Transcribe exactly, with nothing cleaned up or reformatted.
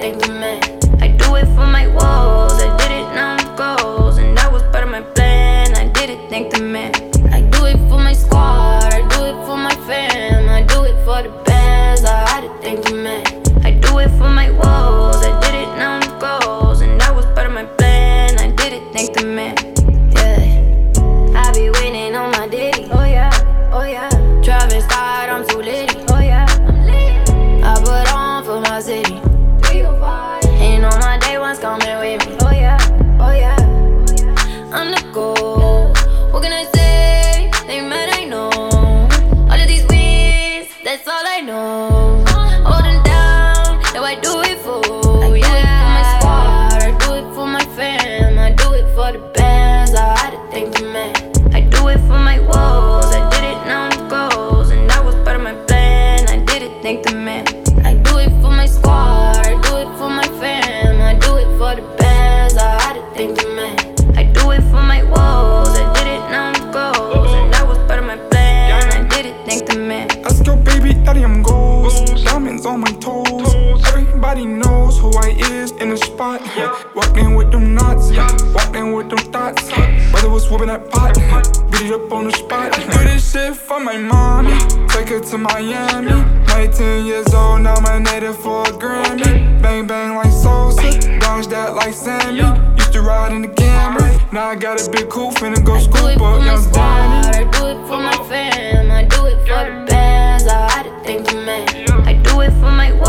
thank the man. I do it for my walls, I did it, now I'm goals. And that was part of my plan, I did it, thank the man. I do it for my squad, I do it for my fam. I do it for the bands, I had to thank the man. I do it for my walls, I did it, now I'm goals. And that was part of my plan, I did it, thank the man. Yeah, I be waiting on my ditty. Oh yeah, oh yeah. Travis Scott, I'm too litty. Oh yeah, I'm lit. I put on for my city. three oh five. Ain't on my day one's coming with me. Oh yeah, oh yeah. I'm the goal. What can I say? They mad, I know. All of these wins, that's all I know. Holding down, now I do it for. I do it for my squad, I do it for my fam. I do it for the bands, I had to thank the man. I do it for my walls, I did it, now I'm goals. And that was part of my plan, I did it, thank the man. I do it for my squad, I do it for my fam. I do it for the bands, I had to thank the man. I do it for my walls, I did it, now I'm goals. And that was part of my plan, I did it, thank the man. Let's go, baby, daddy, I'm goals. Diamonds on my toes. Everybody knows who I is in the spot. Walked in with them knots, walked in with them thoughts. Brother was whooping that pot, beat it up on the spot. Do this shit for my mommy, take her to Miami. nineteen years old, now my native for a Grammy. Bang bang like Sosa, dodge that like Sammy. Used to ride in the Camry, now I got a big coupe, finna go scoop up young Danny. I do it for my fam, I do it for the bands, I had to thank the man. I do it for my